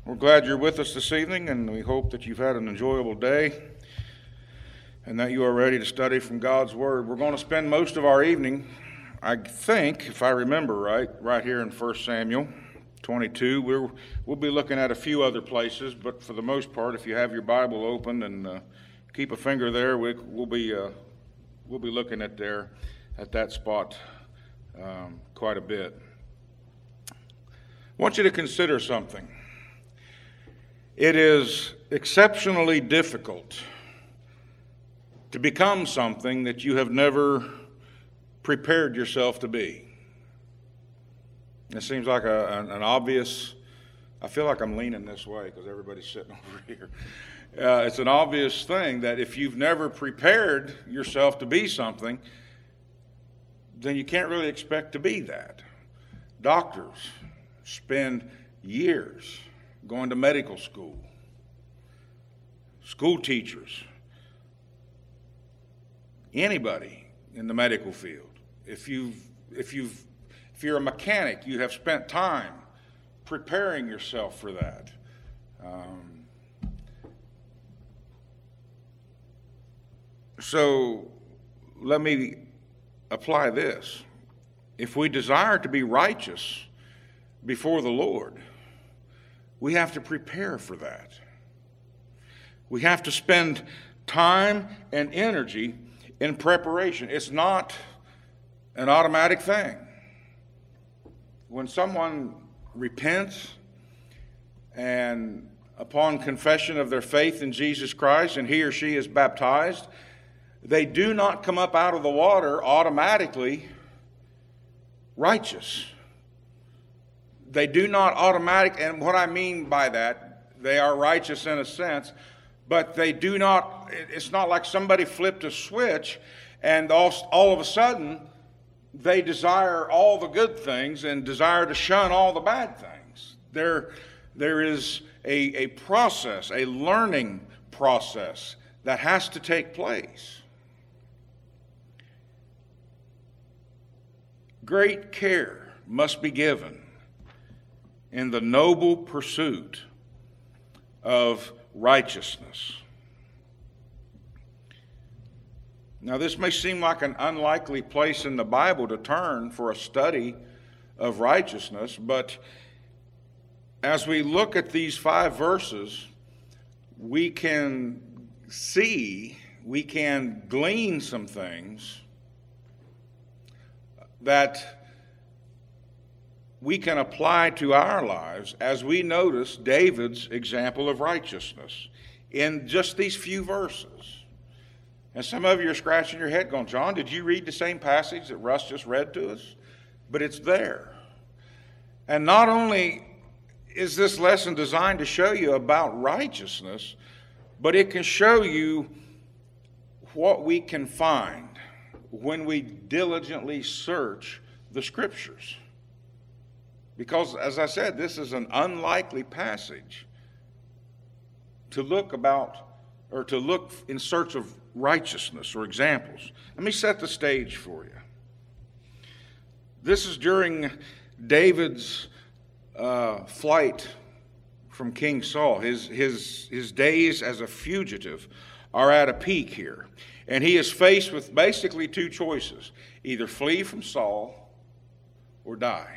We're glad you're with us this evening, and we hope that you've had an enjoyable day and that you are ready to study from God's Word. We're going to spend most of our evening, I think, if I remember right here in 1 Samuel 22. We'll be looking at a few other places, but for the most part, if you have your Bible open and keep a finger there, we'll be looking at that spot quite a bit. I want you to consider something. It is exceptionally difficult to become something that you have never prepared yourself to be. It seems like an obvious, I feel like I'm leaning this way because everybody's sitting over here. It's an obvious thing that if you've never prepared yourself to be something, then you can't really expect to be that. Doctors spend years going to medical school. School teachers. Anybody in the medical field. If you're a mechanic, you have spent time preparing yourself for that. So let me apply this. If we desire to be righteous before the Lord, we have to prepare for that. We have to spend time and energy in preparation. It's not an automatic thing. When someone repents and upon confession of their faith in Jesus Christ and he or she is baptized, they do not come up out of the water automatically righteous. They do not and what I mean by that, they are righteous in a sense, but they do not, it's not like somebody flipped a switch and all of a sudden they desire all the good things and desire to shun all the bad things. There is a process, a learning process that has to take place. Great care must be given in the noble pursuit of righteousness. Now, this may seem like an unlikely place in the Bible to turn for a study of righteousness, but as we look at these 5 verses, we can glean some things that we can apply to our lives as we notice David's example of righteousness in just these few verses. And some of you are scratching your head going, John, did you read the same passage that Russ just read to us? But it's there. And not only is this lesson designed to show you about righteousness, but it can show you what we can find when we diligently search the Scriptures. Because, as I said, this is an unlikely passage to look in search of righteousness or examples. Let me set the stage for you. This is during David's flight from King Saul. His days as a fugitive are at a peak here. And he is faced with basically 2 choices. Either flee from Saul or die.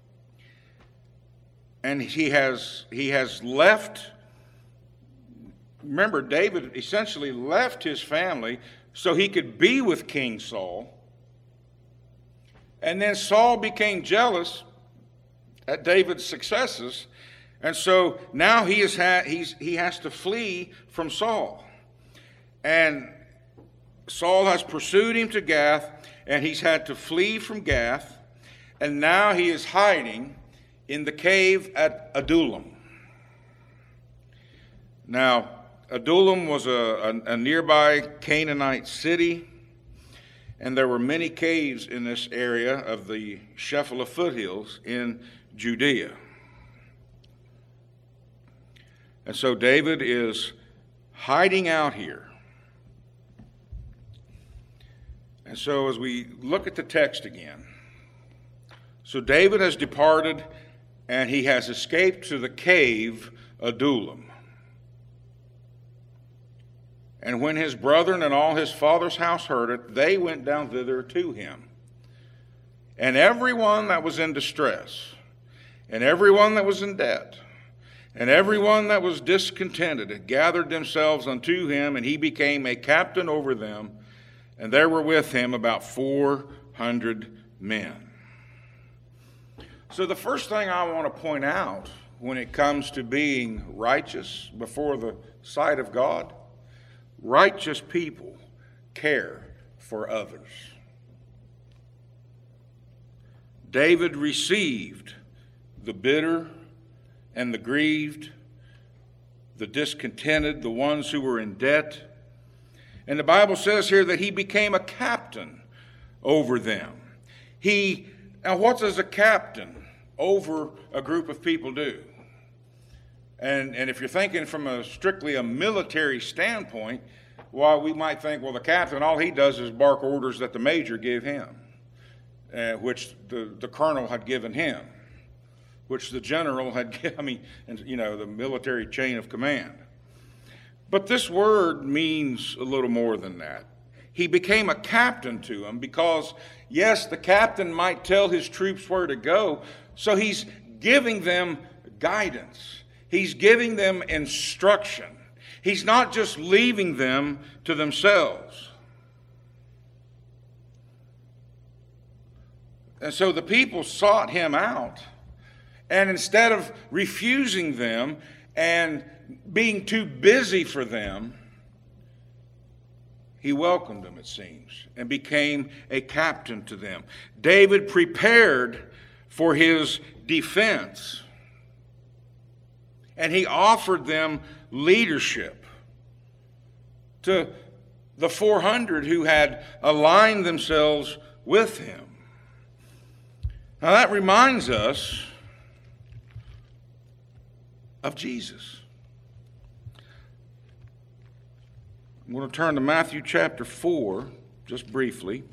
And he has left. Remember, David essentially left his family so he could be with King Saul. And then Saul became jealous at David's successes, and so now he has to flee from Saul. And Saul has pursued him to Gath, and he's had to flee from Gath, and now he is hiding in the cave at Adullam. Now, Adullam was a nearby Canaanite city, and there were many caves in this area of the Shephelah foothills in Judea. And so David is hiding out here. And so as we look at the text again, so David has departed and he has escaped to the cave Adullam. And when his brethren and all his father's house heard it, they went down thither to him. And everyone that was in distress, and everyone that was in debt, and everyone that was discontented had gathered themselves unto him, and he became a captain over them, and there were with him about 400 men. So the first thing I want to point out when it comes to being righteous before the sight of God, righteous people care for others. David received the bitter and the grieved, the discontented, the ones who were in debt. And the Bible says here that he became a captain over them. Now what does a captain over a group of people do? And if you're thinking from strictly a military standpoint, well, we might think, well, the captain, all he does is bark orders that the major gave him, which the colonel had given him, which the general had given, the military chain of command. But this word means a little more than that. He became a captain to them because, yes, the captain might tell his troops where to go, so he's giving them guidance. He's giving them instruction. He's not just leaving them to themselves. And so the people sought him out, and instead of refusing them and being too busy for them, he welcomed them, it seems, and became a captain to them. David prepared for his defense, and he offered them leadership to the 400 who had aligned themselves with him. Now that reminds us of Jesus. I'm going to turn to Matthew chapter 4, just briefly.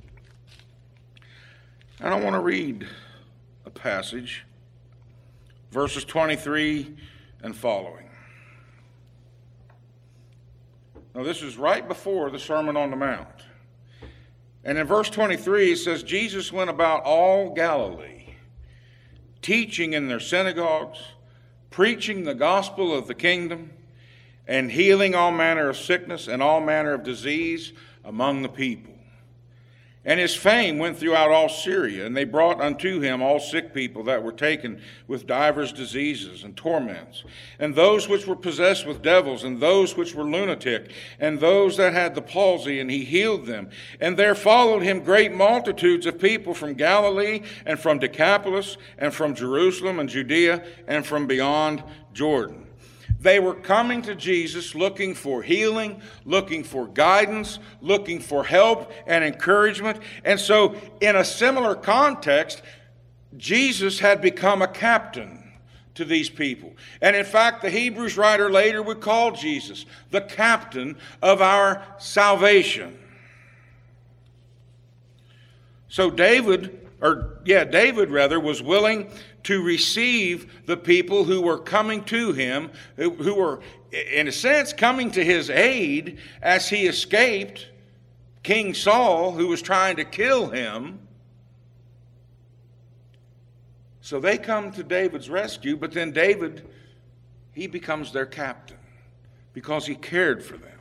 And I want to read a passage, verses 23 and following. Now, this is right before the Sermon on the Mount. And in verse 23, it says, Jesus went about all Galilee, teaching in their synagogues, preaching the gospel of the kingdom, and healing all manner of sickness and all manner of disease among the people. And his fame went throughout all Syria, and they brought unto him all sick people that were taken with divers diseases and torments, and those which were possessed with devils, and those which were lunatic, and those that had the palsy, and he healed them. And there followed him great multitudes of people from Galilee, and from Decapolis, and from Jerusalem, and Judea, and from beyond Jordan. They were coming to Jesus looking for healing, looking for guidance, looking for help and encouragement. And so, in a similar context, Jesus had become a captain to these people. And in fact, the Hebrews writer later would call Jesus the captain of our salvation. So David was willing to receive the people who were coming to him, who were, in a sense, coming to his aid as he escaped King Saul, who was trying to kill him. So they come to David's rescue, but then David, he becomes their captain because he cared for them.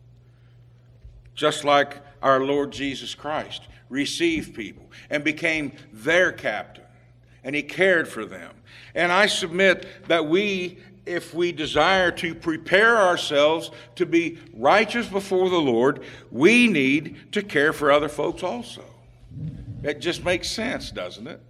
Just like our Lord Jesus Christ received people and became their captain, and he cared for them. And I submit that if we desire to prepare ourselves to be righteous before the Lord, we need to care for other folks also. It just makes sense, doesn't it?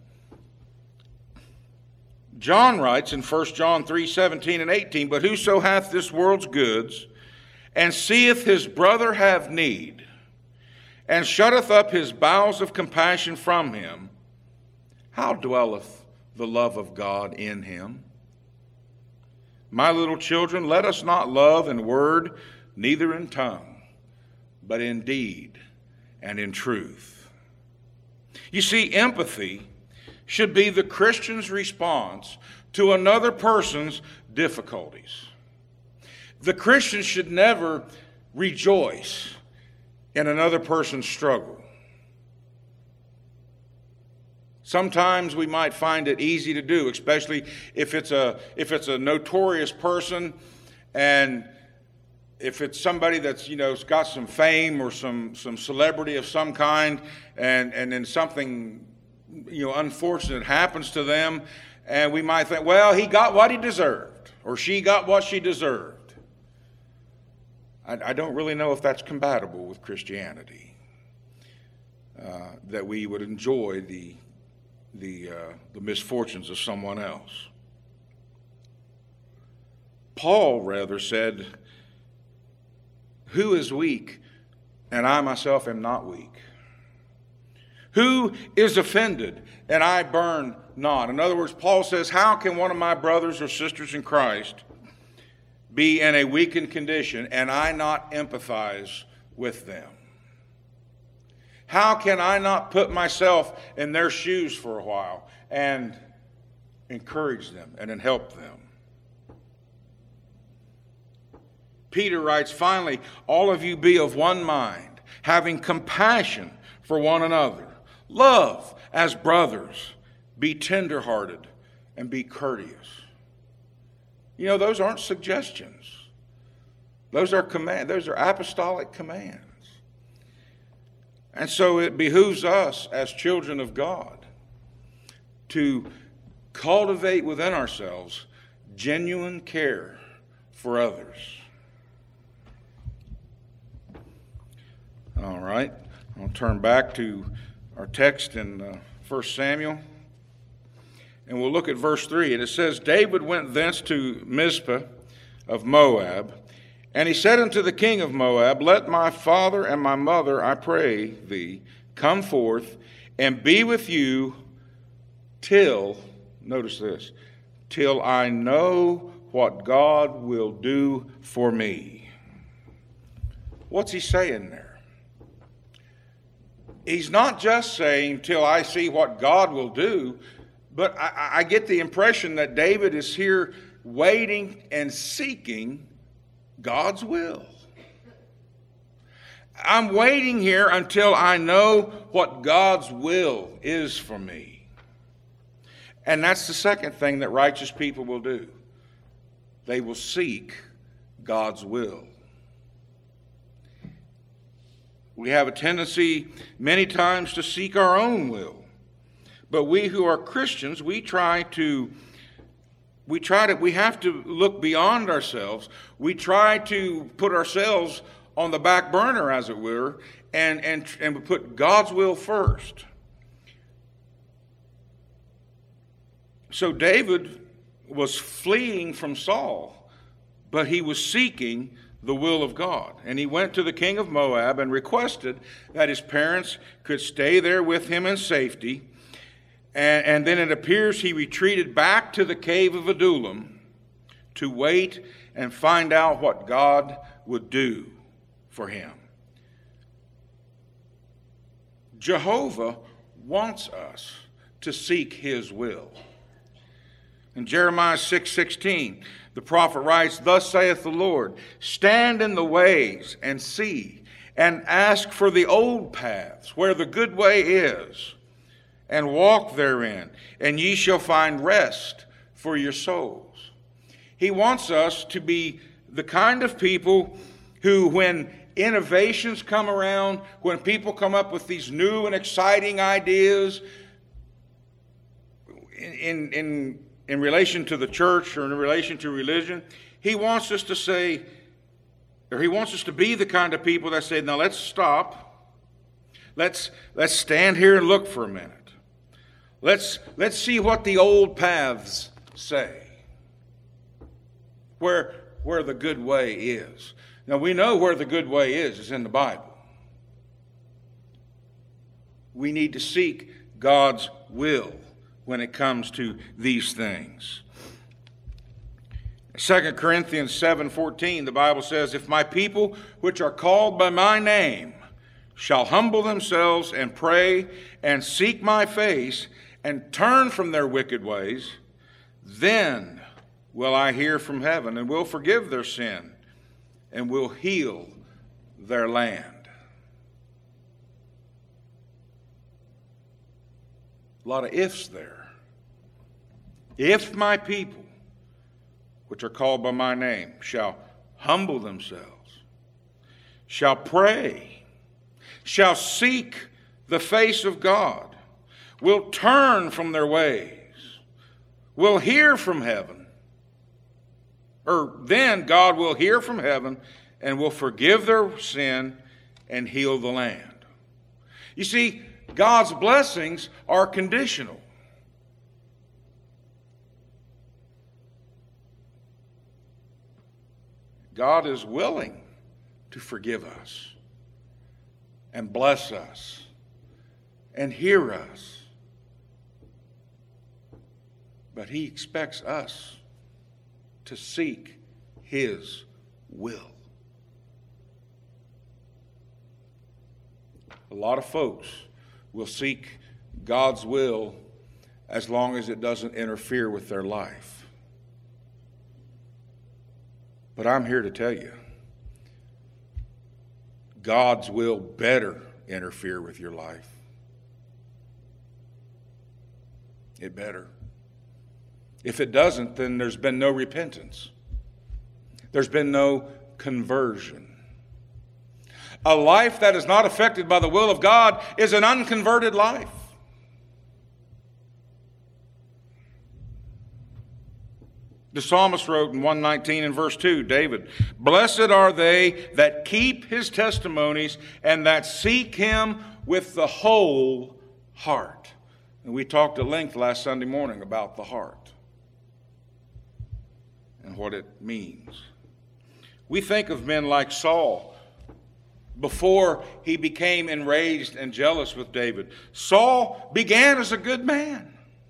John writes in 1 John 3:17 and 18, "But whoso hath this world's goods, and seeth his brother have need, and shutteth up his bowels of compassion from him, how dwelleth the love of God in him? My little children, let us not love in word, neither in tongue, but in deed and in truth." You see, empathy should be the Christian's response to another person's difficulties. The Christian should never rejoice in another person's struggle. Sometimes we might find it easy to do, especially if it's a notorious person, and if it's somebody that's got some fame or some celebrity of some kind, and then something unfortunate happens to them, and we might think, well, he got what he deserved, or she got what she deserved. I don't really know if that's compatible with Christianity, that we would enjoy the misfortunes of someone else. Paul rather said, "Who is weak, and I myself am not weak? Who is offended, and I burn not?" In other words, Paul says, how can one of my brothers or sisters in Christ be in a weakened condition and I not empathize with them? How can I not put myself in their shoes for a while and encourage them and help them? Peter writes, "Finally, all of you be of one mind, having compassion for one another. Love as brothers. Be tenderhearted and be courteous." Those aren't suggestions. Those are commands. Those are apostolic commands. And so it behooves us as children of God to cultivate within ourselves genuine care for others. All right, I'll turn back to our text in 1 Samuel, and we'll look at verse 3. And it says, "David went thence to Mizpah of Moab, and he said unto the king of Moab, Let my father and my mother, I pray thee, come forth and be with you till," notice this, "till I know what God will do for me." What's he saying there? He's not just saying, till I see what God will do, but I get the impression that David is here waiting and seeking God's will. I'm waiting here until I know what God's will is for me. And that's the second thing that righteous people will do. They will seek God's will. We have a tendency many times to seek our own will. But we who are Christians, we have to look beyond ourselves. We try to put ourselves on the back burner, as it were, and put God's will first. So David was fleeing from Saul, but he was seeking the will of God. And he went to the king of Moab and requested that his parents could stay there with him in safety. And then it appears he retreated back to the cave of Adullam to wait and find out what God would do for him. Jehovah wants us to seek his will. In Jeremiah 6:16, the prophet writes, "Thus saith the Lord, stand in the ways and see, and ask for the old paths where the good way is, and walk therein, and ye shall find rest for your souls." He wants us to be the kind of people who, when innovations come around, when people come up with these new and exciting ideas in relation to the church or in relation to religion, he wants us to say, or he wants us to be the kind of people that say, now let's stop. Let's stand here and look for a minute. Let's see what the old paths say. Where the good way is. Now we know where the good way is. It's in the Bible. We need to seek God's will when it comes to these things. 2 Corinthians 7:14, the Bible says, "If my people which are called by my name shall humble themselves and pray and seek my face and turn from their wicked ways, then will I hear from heaven and will forgive their sin and will heal their land. A lot of ifs there. If my people, which are called by my name, shall humble themselves, shall pray, shall seek the face of God, will turn from their ways, will hear from heaven, then God will hear from heaven and will forgive their sin and heal the land. You see, God's blessings are conditional. God is willing to forgive us and bless us and hear us. But He expects us to seek His will. A lot of folks will seek God's will as long as it doesn't interfere with their life. But I'm here to tell you, God's will better interfere with your life. It better. If it doesn't, then there's been no repentance. There's been no conversion. A life that is not affected by the will of God is an unconverted life. The psalmist wrote in 119 and verse 2, David, "Blessed are they that keep His testimonies and that seek Him with the whole heart." And we talked at length last Sunday morning about the heart and what it means. We think of men like Saul before he became enraged and jealous with David. Saul began as a good man.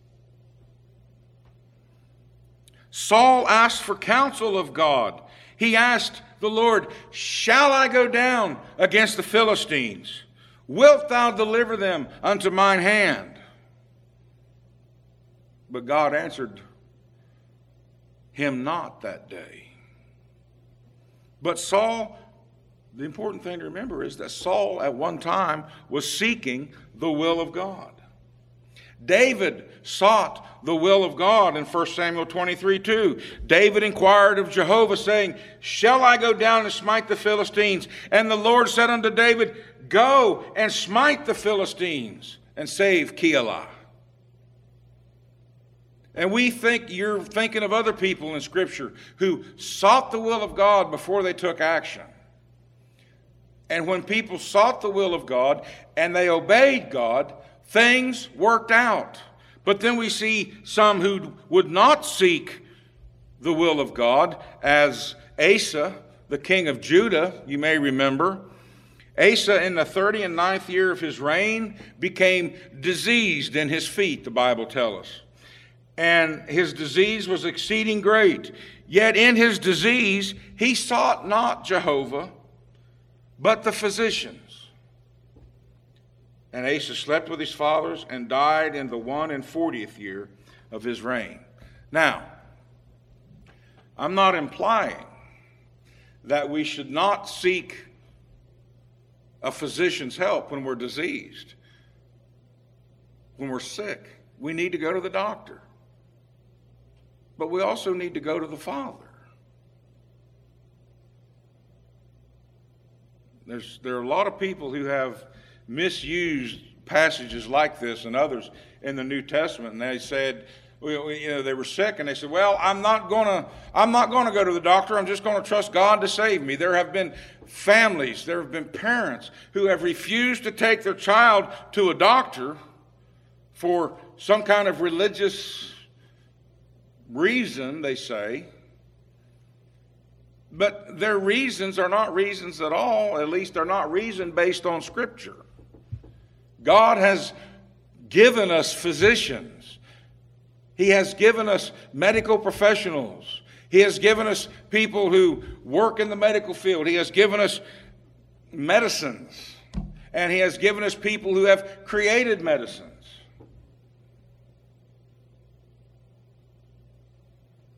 Saul asked for counsel of God. He asked the Lord, "Shall I go down against the Philistines? Wilt thou deliver them unto mine hand?" But God answered him not that day. But Saul, the important thing to remember is that Saul at one time was seeking the will of God. David sought the will of God in 1 Samuel 23:2. David inquired of Jehovah, saying, "Shall I go down and smite the Philistines?" And the Lord said unto David, "Go and smite the Philistines and save Keilah." And we think you're thinking of other people in Scripture who sought the will of God before they took action. And when people sought the will of God and they obeyed God, things worked out. But then we see some who would not seek the will of God, as Asa, the king of Judah, you may remember. Asa, in the 39th year of his reign, became diseased in his feet, the Bible tells us. And his disease was exceeding great. Yet in his disease, he sought not Jehovah, but the physicians. And Asa slept with his fathers and died in the 41st year of his reign. Now, I'm not implying that we should not seek a physician's help when we're diseased. When we're sick, we need to go to the doctor. But we also need to go to the Father. There are a lot of people who have misused passages like this and others in the New Testament, and they said, they were sick, and they said, "Well, I'm not going to go to the doctor. I'm just going to trust God to save me." There have been families, there have been parents who have refused to take their child to a doctor for some kind of religious reason, they say. But their reasons are not reasons at all. At least they're not reason based on Scripture. God has given us physicians. He has given us medical professionals. He has given us people who work in the medical field. He has given us medicines. And He has given us people who have created medicines.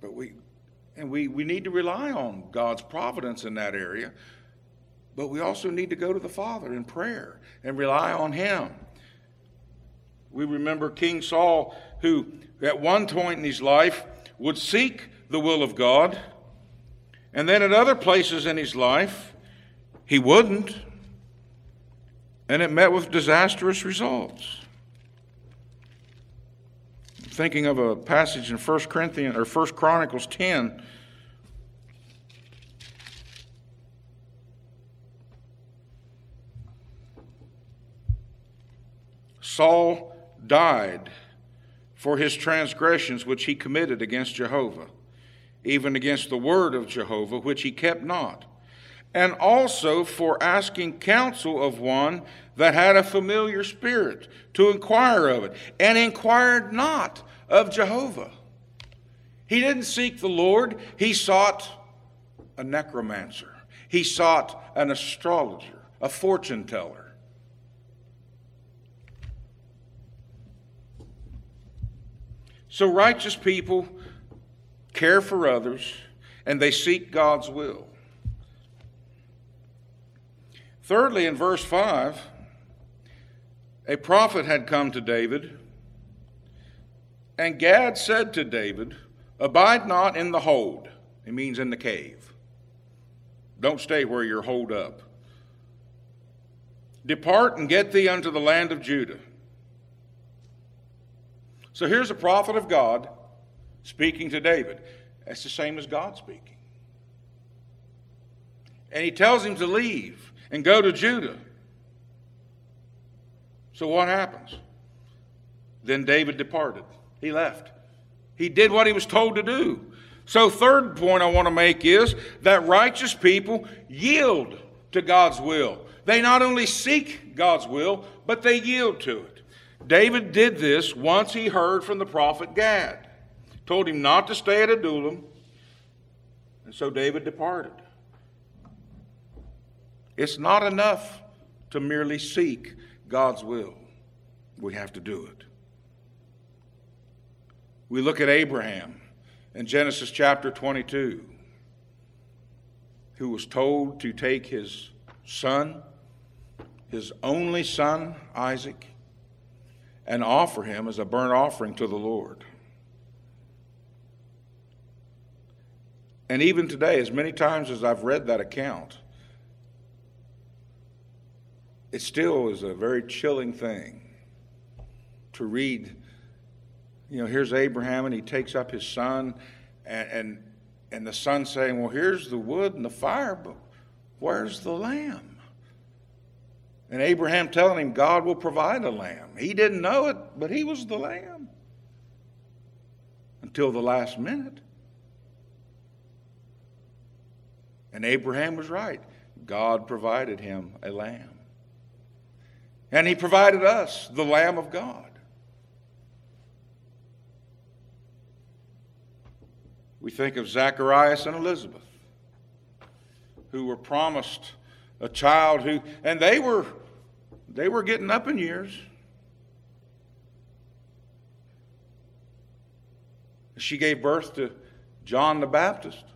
But we need to rely on God's providence in that area. But we also need to go to the Father in prayer and rely on Him. We remember King Saul, who at one point in his life would seek the will of God, and then at other places in his life, he wouldn't, and it met with disastrous results. I'm thinking of a passage in 1 Chronicles 10. Saul died for his transgressions which he committed against Jehovah, even against the word of Jehovah, which he kept not, and also for asking counsel of one that had a familiar spirit to inquire of it, and inquired not of Jehovah. He didn't seek the Lord. He sought a necromancer. He sought an astrologer, a fortune teller. So righteous people care for others, and they seek God's will. Thirdly, in verse 5, a prophet had come to David, and Gad said to David, "Abide not in the hold." It means in the cave. Don't stay where you're holed up. "Depart and get thee unto the land of Judah." So here's a prophet of God speaking to David. That's the same as God speaking. And he tells him to leave and go to Judah. So what happens? Then David departed. He left. He did what he was told to do. So third point I want to make is that righteous people yield to God's will. They not only seek God's will, but they yield to it. David did this once he heard from the prophet Gad. Told him not to stay at Adullam, and so David departed. It's not enough to merely seek God's will. We have to do it. We look at Abraham in Genesis chapter 22, who was told to take his son, his only son, Isaac, and offer him as a burnt offering to the Lord. And even today, as many times as I've read that account, it still is a very chilling thing to read. Here's Abraham, and he takes up his son, and the son saying, "Well, here's the wood and the fire, but where's the lamb?" And Abraham telling him God will provide a lamb. He didn't know it, but he was the lamb until the last minute. And Abraham was right. God provided him a lamb. And he provided us the Lamb of God. We think of Zacharias and Elizabeth, who were promised a child and they were getting up in years. She gave birth to John the Baptist.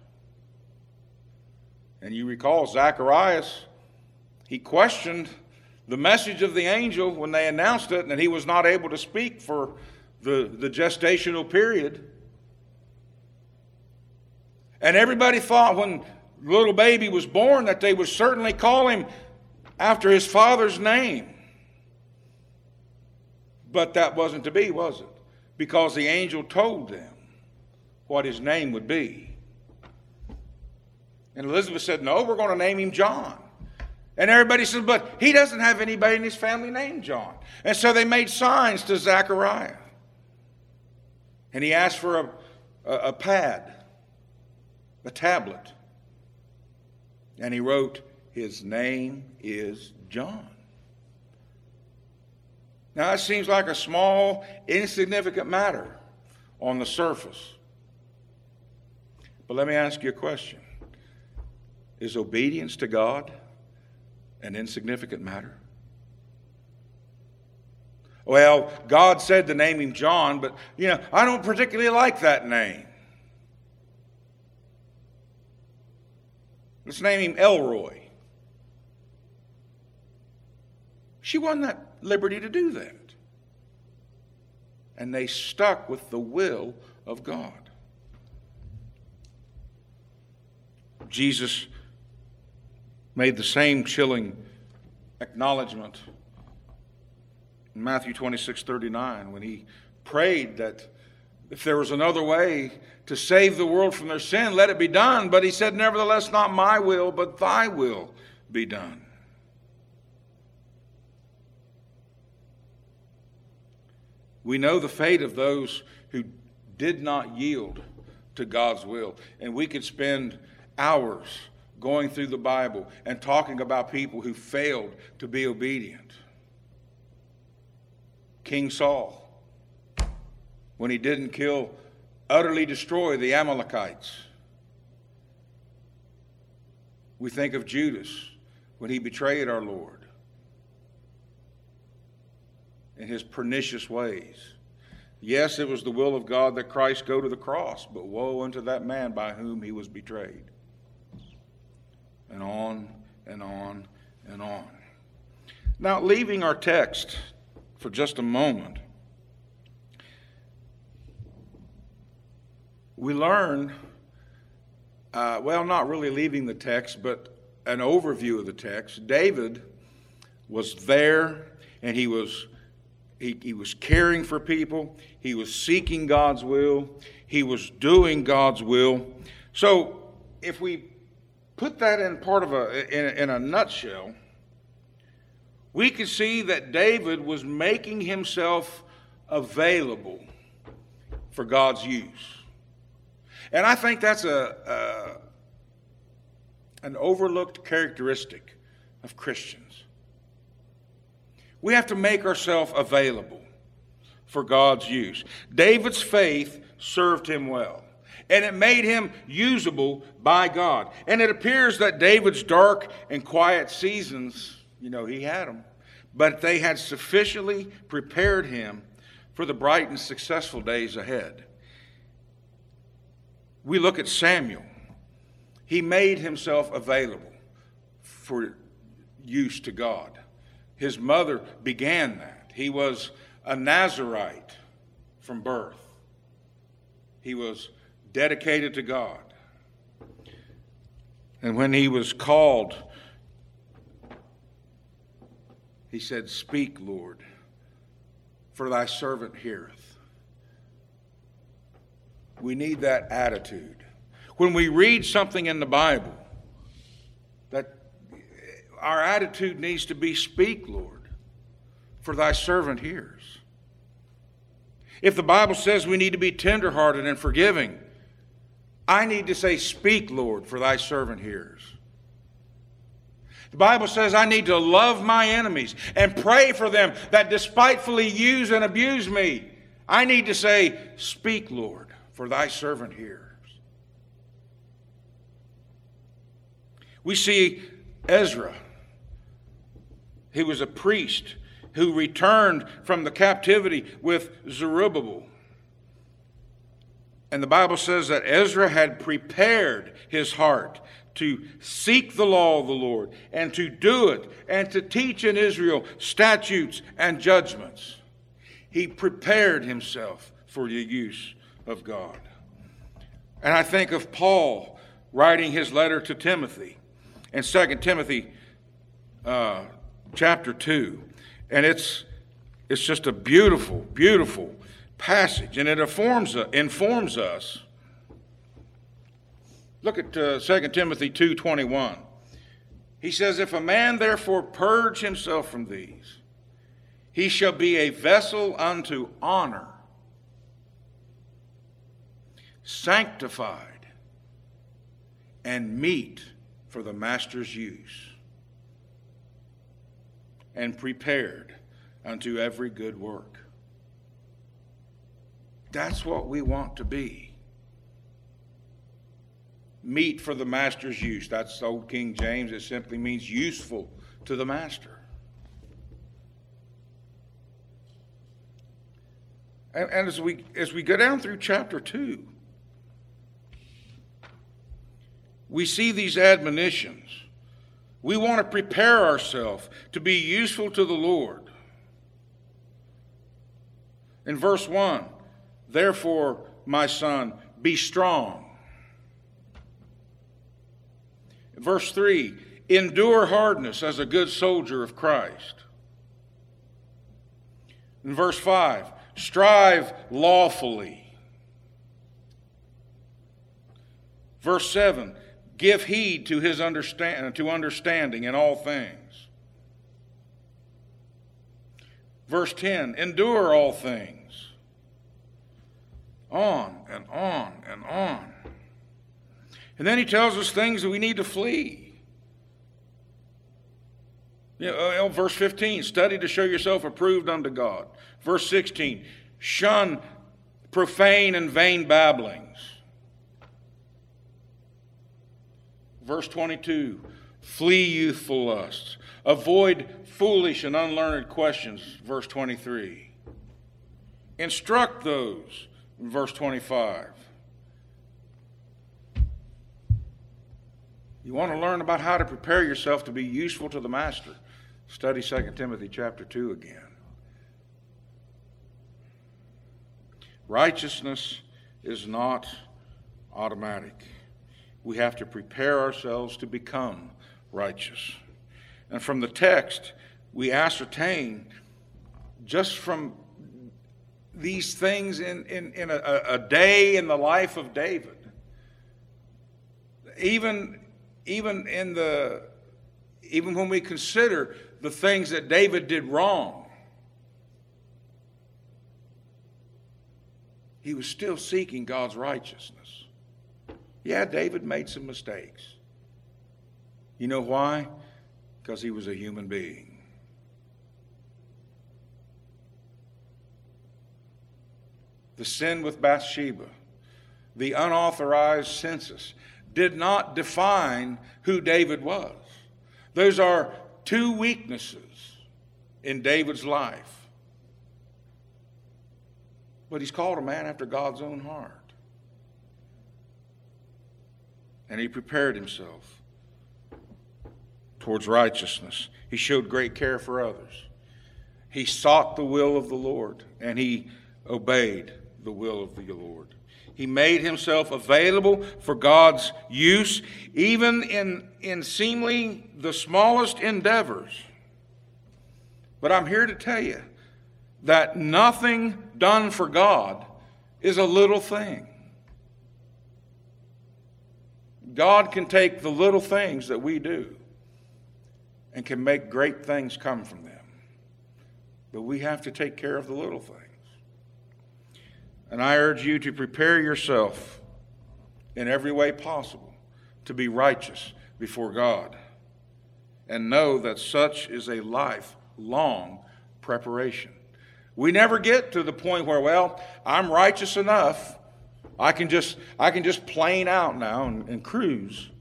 And you recall Zacharias, he questioned the message of the angel when they announced it, and he was not able to speak for the gestational period. And everybody thought when little baby was born that they would certainly call him after his father's name. But that wasn't to be, was it? Because the angel told them what his name would be. And Elizabeth said, "No, we're going to name him John." And everybody said, "But he doesn't have anybody in his family named John." And so they made signs to Zechariah. And he asked for a pad, a tablet. And he wrote, "His name is John." Now, it seems like a small, insignificant matter on the surface. But let me ask you a question. Is obedience to God an insignificant matter? Well, God said to name him John, but, I don't particularly like that name. Let's name him Elroy. She wasn't at liberty to do that. And they stuck with the will of God. Jesus made the same chilling acknowledgement in Matthew 26:39 when he prayed that if there was another way to save the world from their sin, let it be done. But he said, nevertheless, not my will, but thy will be done. We know the fate of those who did not yield to God's will. And we could spend hours going through the Bible and talking about people who failed to be obedient. King Saul, when he didn't utterly destroy the Amalekites. We think of Judas when he betrayed our Lord in his pernicious ways. Yes, it was the will of God that Christ go to the cross, but woe unto that man by whom he was betrayed. And on and on and on. Now, leaving our text for just a moment, we learn, not really leaving the text, but an overview of the text. David was there, and he was caring for people. He was seeking God's will. He was doing God's will. So, if we put that in a nutshell, we can see that David was making himself available for God's use. And I think that's an overlooked characteristic of Christians. We have to make ourselves available for God's use. David's faith served him well, and it made him usable by God. And it appears that David's dark and quiet seasons, he had them, but they had sufficiently prepared him for the bright and successful days ahead. We look at Samuel. He made himself available for use to God. His mother began that. He was a Nazirite from birth. He was dedicated to God. And when he was called, he said, "Speak, Lord, for thy servant heareth." We need that attitude. When we read something in the Bible, that our attitude needs to be, "Speak, Lord, for thy servant hears." If the Bible says we need to be tenderhearted and forgiving, I need to say, "Speak, Lord, for thy servant hears." The Bible says I need to love my enemies and pray for them that despitefully use and abuse me. I need to say, "Speak, Lord, for thy servant hears." We see Ezra. He was a priest who returned from the captivity with Zerubbabel. And the Bible says that Ezra had prepared his heart to seek the law of the Lord and to do it and to teach in Israel statutes and judgments. He prepared himself for the use of God. And I think of Paul writing his letter to Timothy in 2 Timothy chapter 2. And it's just a beautiful, beautiful passage. And it informs us. Look at 2 Timothy 2:21. He says, "If a man therefore purge himself from these, he shall be a vessel unto honor, sanctified, and meet for the master's use, and prepared unto every good work." That's what we want to be. Meet for the master's use. That's old King James. It simply means useful to the master. And as we go down through chapter 2, we see these admonitions. We want to prepare ourselves to be useful to the Lord. In verse 1, therefore, my son, be strong. Verse 3, endure hardness as a good soldier of Christ. In verse 5, strive lawfully. Verse 7, give heed to his understanding in all things. Verse 10, endure all things. On and on and on. And then he tells us things that we need to flee. Verse 15, study to show yourself approved unto God. Verse 16, shun profane and vain babblings. Verse 22, flee youthful lusts. Avoid foolish and unlearned questions. Verse 23. Instruct those. In verse 25. You want to learn about how to prepare yourself to be useful to the master. Study 2 Timothy chapter 2 again. Righteousness is not automatic. We have to prepare ourselves to become righteous. And from the text, we ascertain just from these things in a day in the life of David. Even when we consider the things that David did wrong, he was still seeking God's righteousness. Yeah, David made some mistakes. You know why? Because he was a human being. The sin with Bathsheba, the unauthorized census, did not define who David was. Those are two weaknesses in David's life. But he's called a man after God's own heart. And he prepared himself towards righteousness. He showed great care for others. He sought the will of the Lord, and he obeyed the will of the Lord. He made himself available for God's use, even in seemingly the smallest endeavors. But I'm here to tell you that nothing done for God is a little thing. God can take the little things that we do and can make great things come from them. But we have to take care of the little things. And I urge you to prepare yourself in every way possible to be righteous before God. And know that such is a lifelong preparation. We never get to the point where, well, I'm righteous enough. I can just plane out now and cruise.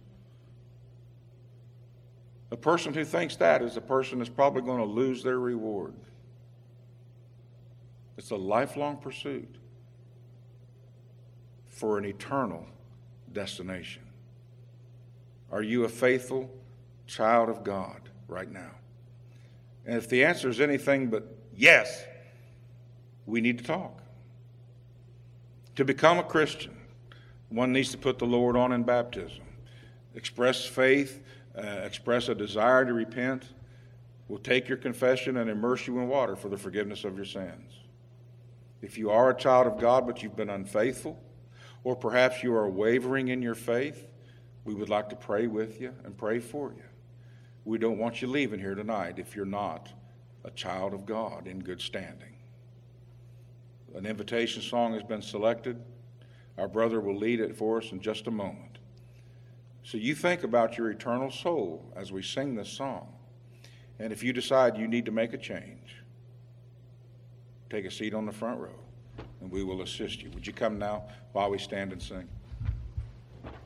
A person who thinks that is a person that's probably going to lose their reward. It's a lifelong pursuit for an eternal destination. Are you a faithful child of God right now? And if the answer is anything but yes, we need to talk. To become a Christian, one needs to put the Lord on in baptism, express faith, express a desire to repent. We'll take your confession and immerse you in water for the forgiveness of your sins. If you are a child of God but you've been unfaithful, or perhaps you are wavering in your faith, we would like to pray with you and pray for you. We don't want you leaving here tonight if you're not a child of God in good standing. An invitation song has been selected. Our brother will lead it for us in just a moment. So you think about your eternal soul as we sing this song. And if you decide you need to make a change, take a seat on the front row, and we will assist you. Would you come now while we stand and sing?